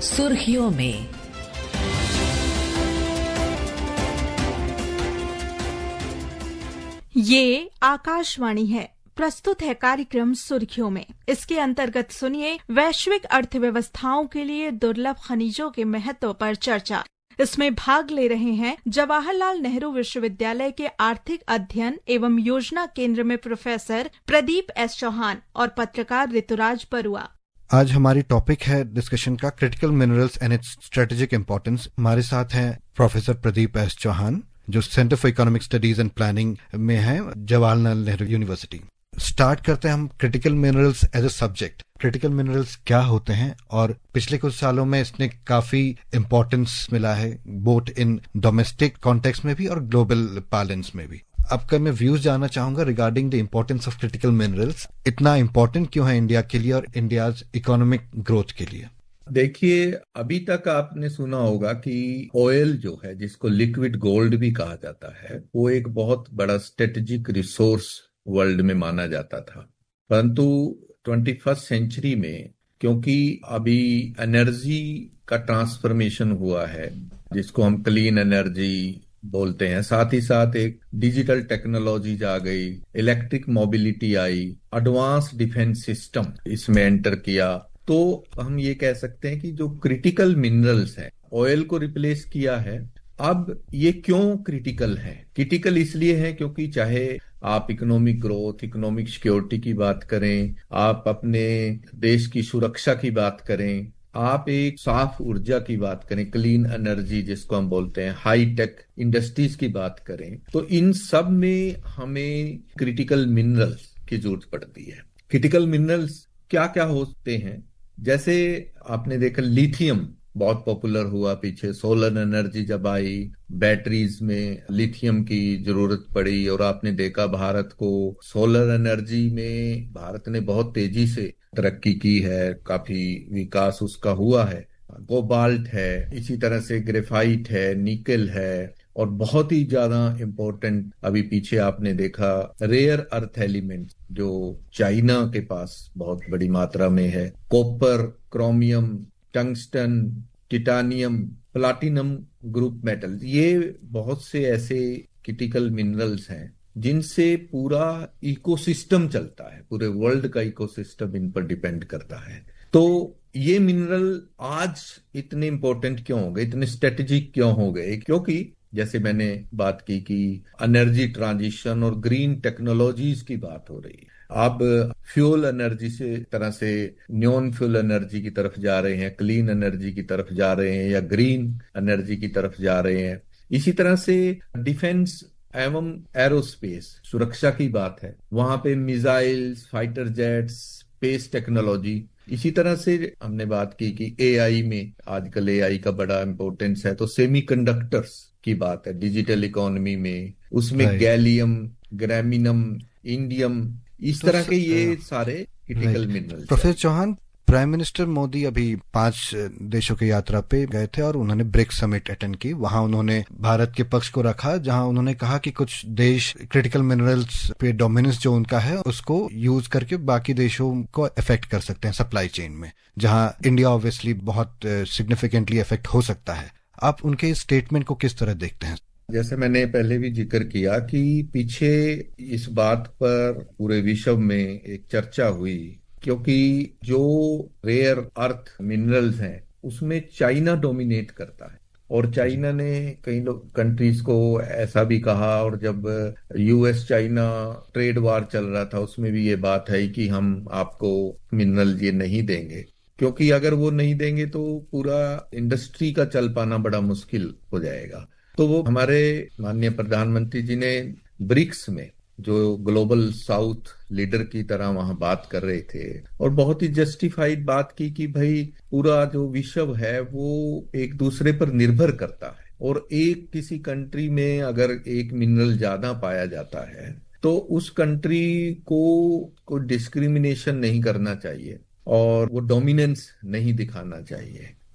सुर्खियों में। ये आकाशवाणी है। प्रस्तुत है कार्यक्रम सुर्खियों में। इसके अंतर्गत सुनिए वैश्विक अर्थव्यवस्थाओं के लिए दुर्लभ खनिजों के महत्व पर चर्चा। इसमें भाग ले रहे हैं जवाहरलाल नेहरू विश्वविद्यालय के आर्थिक अध्ययन एवं योजना केंद्र में प्रोफेसर प्रदीप एस चौहान और पत्रकार ऋतुराज बरुआ। आज हमारी टॉपिक है डिस्कशन का critical minerals and its strategic importance. हमारे साथ हैं प्रोफेसर प्रदीप एस चौहान जो centre for economic studies and planning में है जवाहरलाल नेहरू यूनिवर्सिटी। स्टार्ट करते हैं हम critical minerals as a subject. Critical minerals क्या होते हैं और पिछले कुछ सालों में इसने काफी इंपॉर्टेंस मिला है बोथ इन डोमेस्टिक कॉन्टेक्स्ट में भी और ग्लोबल पार्लेंस में भी। आपका मैं व्यूज जानना चाहूंगा regarding the importance of critical minerals. इतना इम्पोर्टेंट क्यों है इंडिया के लिए और इंडियाज इकोनॉमिक ग्रोथ के लिए? देखिए, अभी तक आपने सुना होगा कि ऑयल जो है, जिसको लिक्विड गोल्ड भी कहा जाता है, वो एक बहुत बड़ा स्ट्रेटेजिक रिसोर्स वर्ल्ड में माना जाता था। परंतु 21st सेंचुरी में क्योंकि अभी एनर्जी का ट्रांसफॉर्मेशन हुआ है, जिसको हम क्लीन एनर्जी बोलते हैं, साथ ही साथ एक डिजिटल टेक्नोलॉजीज आ गई, इलेक्ट्रिक मोबिलिटी आई, एडवांस डिफेंस सिस्टम इसमें एंटर किया, तो हम ये कह सकते हैं कि जो क्रिटिकल मिनरल्स हैं, ऑयल को रिप्लेस किया है। अब ये क्यों क्रिटिकल है? क्रिटिकल इसलिए है क्योंकि चाहे आप इकोनॉमिक ग्रोथ, इकोनॉमिक सिक्योरिटी की बात करें, आप अपने देश की सुरक्षा की बात करें, आप एक साफ ऊर्जा की बात करें, क्लीन एनर्जी जिसको हम बोलते हैं, हाई टेक इंडस्ट्रीज की बात करें, तो इन सब में हमें क्रिटिकल मिनरल्स की जरूरत पड़ती है। क्रिटिकल मिनरल्स क्या क्या होते हैं? जैसे आपने देखा लिथियम बहुत पॉपुलर हुआ पीछे, सोलर एनर्जी जब आई, बैटरीज में लिथियम की जरूरत पड़ी और आपने देखा भारत को सोलर एनर्जी में भारत ने बहुत तेजी से तरक्की की है, काफी विकास उसका हुआ है। कोबाल्ट है, इसी तरह से ग्रेफाइट है, निकेल है, और बहुत ही ज्यादा इंपॉर्टेंट अभी पीछे आपने देखा रेयर अर्थ एलिमेंट जो चाइना के पास बहुत बड़ी मात्रा में है, copper, chromium, tungsten, titanium, platinum group metals. ये बहुत से ऐसे क्रिटिकल मिनरल्स हैं जिनसे पूरा इकोसिस्टम चलता है, पूरे वर्ल्ड का इकोसिस्टम इन पर डिपेंड करता है। तो ये मिनरल आज इतने इंपॉर्टेंट क्यों हो गए, इतने स्ट्रेटेजिक क्यों हो गए? क्योंकि जैसे मैंने बात की कि एनर्जी ट्रांजिशन और ग्रीन टेक्नोलॉजीज की बात हो रही है। अब फ्यूल एनर्जी से तरह से नॉन फ्यूल एनर्जी की तरफ जा रहे हैं, क्लीन एनर्जी की तरफ जा रहे हैं, या ग्रीन एनर्जी की तरफ जा रहे हैं। इसी तरह से डिफेंस एवं एरोस्पेस सुरक्षा की बात है, वहां पे missiles, fighter jets, space technology. इसी तरह से हमने बात की कि एआई में आजकल एआई का बड़ा इंपॉर्टेंस है, तो सेमीकंडक्टर्स की बात है डिजिटल इकोनॉमी में, उसमें गैलियम, ग्रामीनम, इंडियम, इस तरह के ये सारे critical minerals. Professor Chauhan, prime minister Modi अभी 5 देशों की यात्रा पे गए थे और उन्होंने ब्रिक्स समिट अटेंड की। वहां उन्होंने भारत के पक्ष को रखा, जहां उन्होंने कहा कि कुछ देश क्रिटिकल मिनरल्स पे डोमिनेंस जो उनका है उसको यूज करके बाकी देशों को अफेक्ट कर सकते हैं सप्लाई चेन में, जहां इंडिया ऑब्वियसली बहुत सिग्निफिकेंटली अफेक्ट हो सकता है। आप उनके इस स्टेटमेंट को किस तरह देखते हैं? जैसे मैंने पहले भी जिक्र किया कि पीछे इस बात पर पूरे विश्व में एक चर्चा हुई, क्योंकि जो रेयर अर्थ मिनरल्स हैं उसमें चाइना डोमिनेट करता है, और चाइना ने कई लोग कंट्रीज को ऐसा भी कहा, और जब यूएस चाइना ट्रेड वार चल रहा था उसमें भी ये बात है कि हम आपको मिनरल ये नहीं देंगे, क्योंकि अगर वो नहीं देंगे तो पूरा इंडस्ट्री का चल पाना बड़ा मुश्किल हो जाएगा। तो वो हमारे माननीय प्रधानमंत्री जी ने ब्रिक्स में जो ग्लोबल साउथ लीडर की तरह वहां बात कर रहे थे, और बहुत ही जस्टिफाइड बात की कि भाई पूरा जो विश्व है वो एक दूसरे पर निर्भर करता है, और एक किसी कंट्री में अगर एक मिनरल ज्यादा पाया जाता है तो उस कंट्री को डिस्क्रिमिनेशन नहीं करना चाहिए और वो डोमिनेंस नहीं दिखाना चाहिए।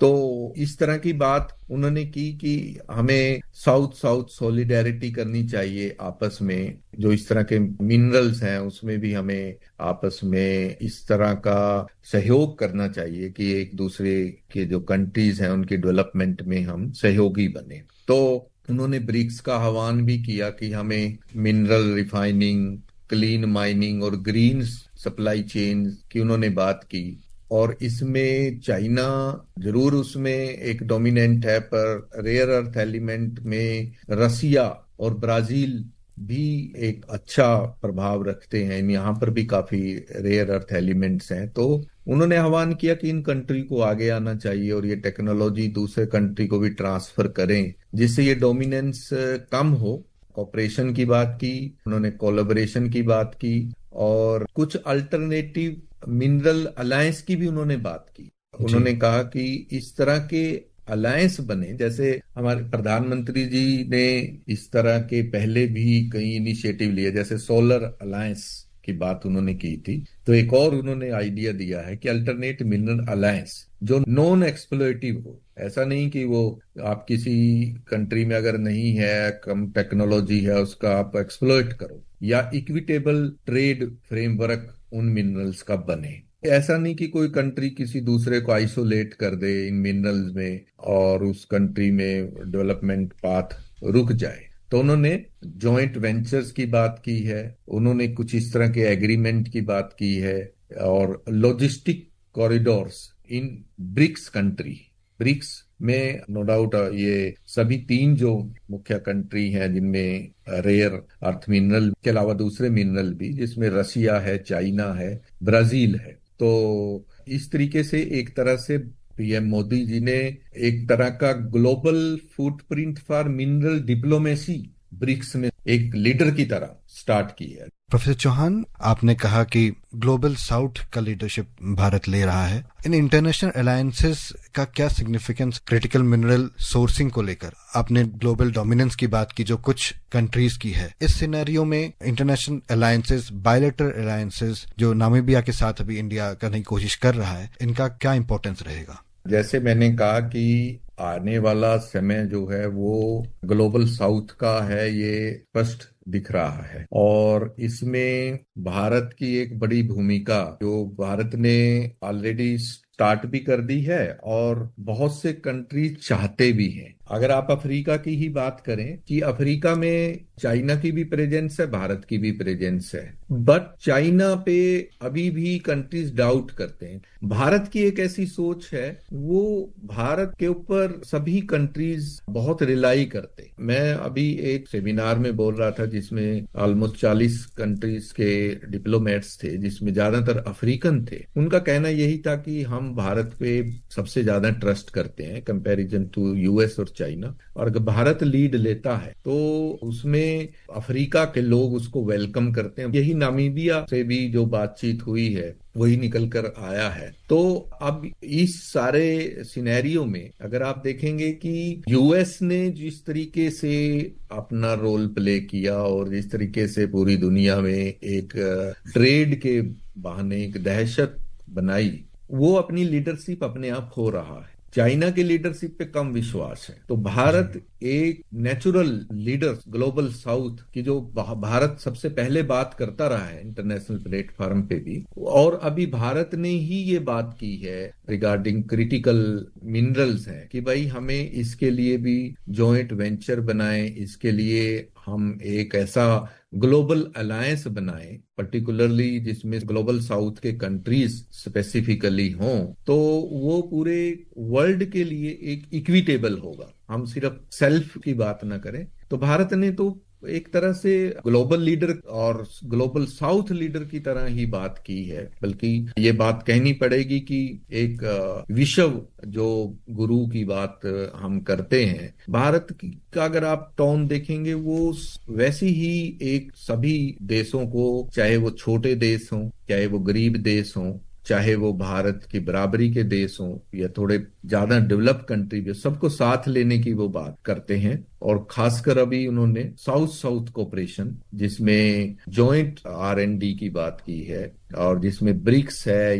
तो इस तरह की बात उन्होंने की कि हमें साउथ साउथ सॉलिडेरिटी करनी चाहिए आपस में, जो इस तरह के मिनरल्स हैं उसमें भी हमें आपस में इस तरह का सहयोग करना चाहिए कि एक दूसरे के जो कंट्रीज हैं उनकी डेवलपमेंट में हम सहयोगी बने। तो उन्होंने ब्रिक्स का आह्वान भी किया कि हमें मिनरल रिफाइनिंग, क्लीन माइनिंग और ग्रीन सप्लाई चेन की उन्होंने बात की। और इसमें चाइना जरूर उसमें एक डोमिनेंट है, पर रेयर अर्थ एलिमेंट में रसिया और ब्राजील भी एक अच्छा प्रभाव रखते हैं। यहाँ पर भी काफी रेयर अर्थ एलिमेंट्स हैं। तो उन्होंने आह्वान किया कि इन कंट्री को आगे आना चाहिए और ये टेक्नोलॉजी दूसरे कंट्री को भी ट्रांसफर करें, जिससे ये डोमिनेंस कम हो। कॉपरेशन की बात की उन्होंने, कोलैबोरेशन की बात की, और कुछ अल्टरनेटिव मिनरल अलायंस की भी उन्होंने बात की। उन्होंने कहा कि इस तरह के अलायंस बने, जैसे हमारे प्रधानमंत्री जी ने इस तरह के पहले भी कई इनिशिएटिव लिए, जैसे सोलर अलायंस की बात उन्होंने की थी। तो एक और उन्होंने आइडिया दिया है कि अल्टरनेट मिनरल अलायंस जो नॉन एक्सप्लोइटिव हो। ऐसा नहीं कि वो आप किसी कंट्री में अगर नहीं है, कम टेक्नोलॉजी है, उसका आप एक्सप्लोइट करो, या इक्विटेबल ट्रेड फ्रेमवर्क उन मिनरल्स का बने। ऐसा नहीं कि कोई कंट्री किसी दूसरे को आइसोलेट कर दे इन मिनरल्स में और उस कंट्री में डेवलपमेंट पाथ रुक जाए। तो उन्होंने जॉइंट वेंचर्स की बात की है, उन्होंने कुछ इस तरह के एग्रीमेंट की बात की है, और logistic corridors in BRICS country. BRICS में नो डाउट ये सभी तीन जो मुख्य कंट्री हैं जिनमें रेयर अर्थ मिनरल के अलावा दूसरे मिनरल भी, जिसमें रसिया है, चाइना है, ब्राजील है। तो इस तरीके से एक तरह से पीएम मोदी जी ने एक तरह का global footprint for mineral diplomacy BRICS में एक लीडर की तरह स्टार्ट की है। प्रोफेसर चौहान, आपने कहा कि ग्लोबल साउथ का लीडरशिप भारत ले रहा है। इन इंटरनेशनल अलायंसेस का क्या सिग्निफिकेंस क्रिटिकल मिनरल सोर्सिंग को लेकर? आपने ग्लोबल डोमिनेंस की बात की जो कुछ कंट्रीज की है। इस सिनेरियो में इंटरनेशनल अलायंसेस, बायलैटरल अलायंसेस जो नामीबिया के साथ अभी इंडिया करने की कोशिश कर रहा है, इनका क्या इंपॉर्टेंस रहेगा? जैसे मैंने कहा कि आने वाला समय जो है वो ग्लोबल साउथ का है, ये स्पष्ट दिख रहा है। और इसमें भारत की एक बड़ी भूमिका, जो भारत ने ऑलरेडी स्टार्ट भी कर दी है और बहुत से कंट्री चाहते भी हैं। अगर आप अफ्रीका की ही बात करें कि अफ्रीका में चाइना की भी प्रेजेंस है, भारत की भी प्रेजेंस है, बट चाइना पे अभी भी कंट्रीज डाउट करते हैं। भारत की एक ऐसी सोच है, वो भारत के ऊपर सभी कंट्रीज बहुत रिलाई करते। मैं अभी एक सेमिनार में बोल रहा था जिसमें ऑलमोस्ट 40 कंट्रीज के डिप्लोमेट्स थे, जिसमें ज्यादातर अफ्रीकन थे। उनका कहना यही था कि हम भारत पे सबसे ज्यादा ट्रस्ट करते हैं कंपैरिजन टू यूएस और चाइना, और अगर भारत लीड लेता है तो उसमें अफ्रीका के लोग उसको वेलकम करते हैं। यही नामीबिया से भी जो बातचीत हुई है वही निकल कर आया है। तो अब इस सारे सिनेरियो में अगर आप देखेंगे कि यूएस ने जिस तरीके से अपना रोल प्ले किया और जिस तरीके से पूरी दुनिया में एक ट्रेड के बहाने एक दहशत बनाई, वो अपनी लीडरशिप अपने आप खो रहा है। चाइना की लीडरशिप पे कम विश्वास है। तो भारत एक नेचुरल लीडर ग्लोबल साउथ की, जो भारत सबसे पहले बात करता रहा है इंटरनेशनल प्लेटफॉर्म पे भी, और अभी भारत ने ही ये बात की है रिगार्डिंग क्रिटिकल मिनरल्स हैं कि भाई हमें इसके लिए भी जॉइंट वेंचर बनाएं, इसके लिए हम एक ऐसा ग्लोबल अलायंस बनाएं पर्टिकुलरली जिसमें ग्लोबल साउथ के कंट्रीज स्पेसिफिकली हों, तो वो पूरे वर्ल्ड के लिए एक इक्विटेबल होगा। हम सिर्फ सेल्फ की बात ना करें। तो भारत ने तो एक तरह से ग्लोबल लीडर और ग्लोबल साउथ लीडर की तरह ही बात की है, बल्कि ये बात कहनी पड़ेगी कि एक विश्व जो गुरु की बात हम करते हैं, भारत का अगर आप टोन देखेंगे वो वैसी ही एक सभी देशों को, चाहे वो छोटे देश हों, चाहे वो गरीब देश हों, चाहे वो भारत की बराबरी के देश हों या थोड़े ज्यादा डेवलप कंट्री भी, सबको साथ लेने की वो बात करते हैं। और खासकर अभी उन्होंने साउथ साउथ कोऑपरेशन जिसमें जॉइंट R&D की बात की है और जिसमें ब्रिक्स है या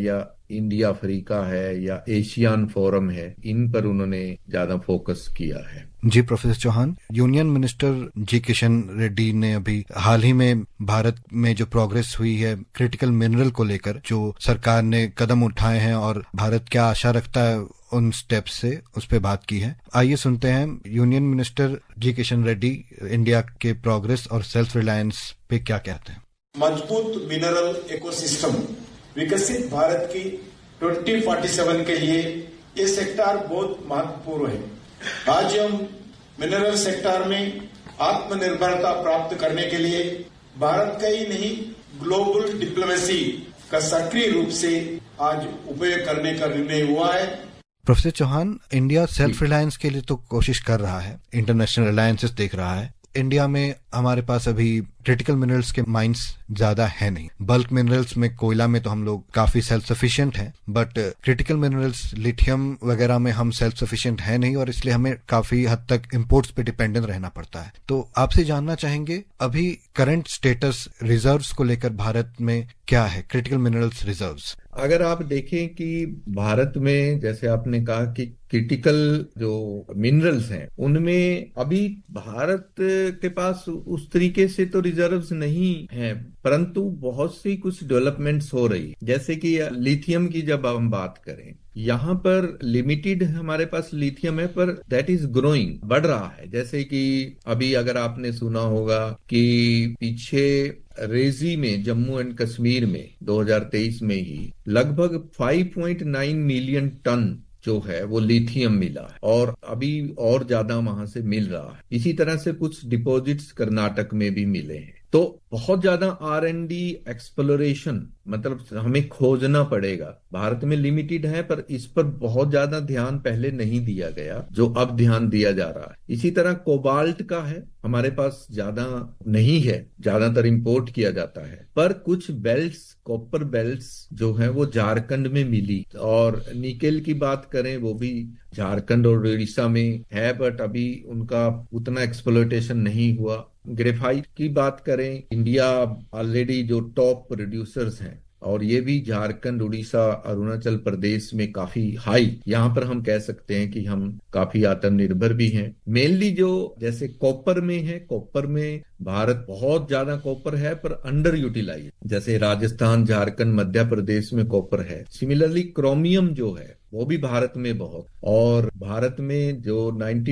इंडिया अफ्रीका है या एशियान फोरम है, इन पर उन्होंने ज्यादा फोकस किया है। जी professor Chauhan, union minister G Kishan Reddy ने अभी हाल ही में भारत में जो प्रोग्रेस हुई है क्रिटिकल मिनरल को लेकर, जो सरकार ने कदम उठाए हैं और भारत क्या आशा रखता है उन स्टेप्स से, उस पे बात की है। आइए सुनते हैं union minister G Kishan Reddy India के प्रोग्रेस और सेल्फ रिलायंस पे क्या कहते हैं। मजबूत मिनरल इकोसिस्टम विकसित भारत की 2047 के लिए ये सेक्टर बहुत महत्वपूर्ण है। आज हम मिनरल सेक्टर में आत्मनिर्भरता प्राप्त करने के लिए भारत का ही नहीं ग्लोबल डिप्लोमेसी का सक्रिय रूप से आज उपयोग करने का निर्णय हुआ है। Professor Chauhan, India self reliance के लिए तो कोशिश कर रहा है, इंटरनेशनल अलायंसेस देख रहा है। इंडिया में हमारे पास अभी क्रिटिकल मिनरल्स के माइंस ज्यादा है नहीं। बल्क मिनरल्स में, कोयला में तो हम लोग काफी सेल्फ सफिशिएंट हैं, बट क्रिटिकल मिनरल्स लिथियम वगैरह में हम सेल्फ सफिशिएंट है नहीं और इसलिए हमें काफी हद तक इंपोर्ट्स पे डिपेंडेंट रहना पड़ता है। तो आपसे जानना चाहेंगे अभी करंट स्टेटस रिजर्व्स को लेकर भारत में क्या है, क्रिटिकल मिनरल्स रिजर्व्स। अगर आप देखें कि भारत में जैसे आपने कहा कि क्रिटिकल जो मिनरल्स हैं उनमें अभी भारत के पास उस तरीके से तो रिजर्व्स नहीं हैं, परंतु बहुत सी कुछ डेवलपमेंट्स हो रही, जैसे कि लिथियम की जब हम बात करें, यहाँ पर लिमिटेड हमारे पास लिथियम है पर दैट इज ग्रोइंग, बढ़ रहा है। जैसे कि अभी अगर आपने सुना होगा कि पीछे रेजी में जम्मू एंड कश्मीर में 2023 में ही लगभग 5.9 मिलियन टन जो है वो लिथियम मिला है और अभी और ज्यादा वहां से मिल रहा है। इसी तरह से कुछ डिपॉजिट्स कर्नाटक में भी मिले हैं। तो बहुत ज्यादा R&D एक्सप्लोरेशन, मतलब हमें खोजना पड़ेगा। भारत में लिमिटेड है पर इस पर बहुत ज्यादा ध्यान पहले नहीं दिया गया, जो अब ध्यान दिया जा रहा है। इसी तरह कोबाल्ट का है, हमारे पास ज्यादा नहीं है, ज्यादातर इंपोर्ट किया जाता है, पर कुछ बेल्ट्स, कॉपर बेल्ट्स जो है वो झारखंड में मिली। और निकेल की बात करें वो भी झारखंड और उड़ीसा में है, बट अभी उनका उतना एक्सप्लोइटेशन नहीं हुआ। ग्रेफाइट की बात करें, इंडिया ऑलरेडी जो टॉप प्रोड्यूसर्स हैं और ये भी झारखंड, उड़ीसा, अरुणाचल प्रदेश में काफी हाई, यहाँ पर हम कह सकते हैं कि हम काफी आत्मनिर्भर भी हैं। मेनली जो जैसे कॉपर में है, कॉपर में भारत बहुत ज्यादा कॉपर है पर अंडर यूटिलाइज, जैसे राजस्थान, झारखंड, मध्य प्रदेश में कॉपर है। सिमिलरली क्रोमियम जो है वो भी भारत में बहुत, और भारत में जो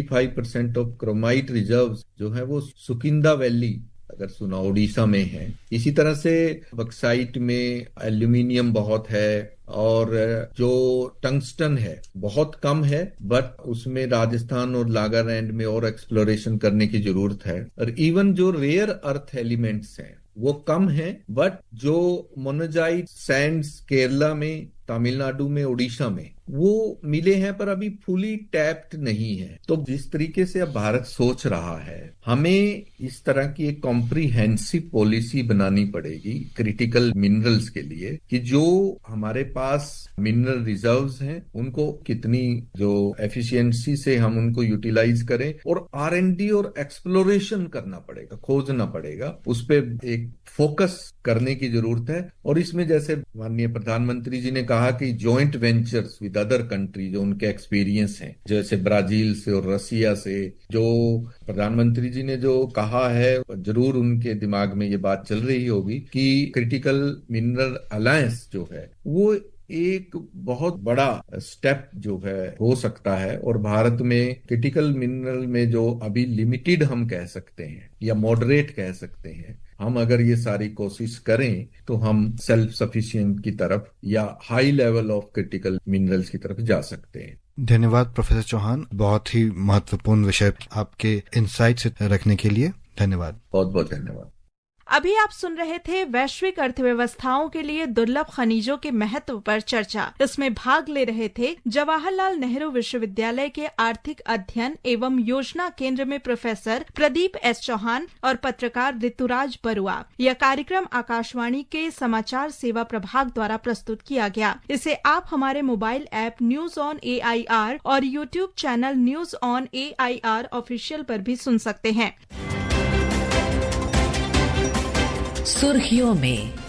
95% ऑफ क्रोमाइट रिजर्व्स जो है वो सुकिंदा वैली, अगर सुना, उड़ीसा में है। इसी तरह से बक्साइट में एल्यूमिनियम बहुत है और जो टंगस्टन है बहुत कम है, बट उसमें राजस्थान और नागालैंड में और एक्सप्लोरेशन करने की जरूरत है। और इवन जो रेयर अर्थ एलिमेंट्स हैं वो कम है, बट जो मोनोजाइट सैंड्स केरला में, तमिलनाडु में, उड़ीसा में वो मिले हैं पर अभी फुली टैप्ड नहीं है। तो जिस तरीके से अब भारत सोच रहा है, हमें इस तरह की एक कॉम्प्रिहेंसिव पॉलिसी बनानी पड़ेगी क्रिटिकल मिनरल्स के लिए, कि जो हमारे पास मिनरल रिजर्व्स हैं उनको कितनी जो एफिशिएंसी से हम उनको यूटिलाइज करें, और R&D और एक्सप्लोरेशन करना पड़ेगा, खोजना पड़ेगा, उस पर एक फोकस करने की जरूरत है। और इसमें जैसे माननीय प्रधानमंत्री जी ने कहा कि joint ventures with other country, जो उनके एक्सपीरियंस हैं, जैसे ब्राजील से और रसिया से, जो प्रधानमंत्री जी ने जो कहा है, जरूर उनके दिमाग में ये बात चल रही होगी कि क्रिटिकल मिनरल अलायंस जो है वो एक बहुत बड़ा स्टेप जो है हो सकता है। और भारत में क्रिटिकल मिनरल में जो अभी लिमिटेड हम कह सकते हैं या मॉडरेट कह सकते हैं, हम अगर ये सारी कोशिश करें तो हम सेल्फ सफिशिएंट की तरफ या high level of critical minerals की तरफ जा सकते हैं। धन्यवाद प्रोफेसर चौहान, बहुत ही महत्वपूर्ण विषय आपके इनसाइट्स रखने के लिए धन्यवाद। बहुत बहुत धन्यवाद। अभी आप सुन रहे थे वैश्विक अर्थव्यवस्थाओं के लिए दुर्लभ खनिजों के महत्व पर चर्चा। इसमें भाग ले रहे थे जवाहरलाल नेहरू विश्वविद्यालय के आर्थिक अध्ययन एवं योजना केंद्र में प्रोफेसर प्रदीप एस चौहान और पत्रकार ऋतुराज बरुआ। यह कार्यक्रम आकाशवाणी के समाचार सेवा प्रभाग द्वारा प्रस्तुत किया गया। इसे आप हमारे mobile app news on AIR और YouTube channel news on AIR official पर भी सुन सकते हैं। सुर्खियों में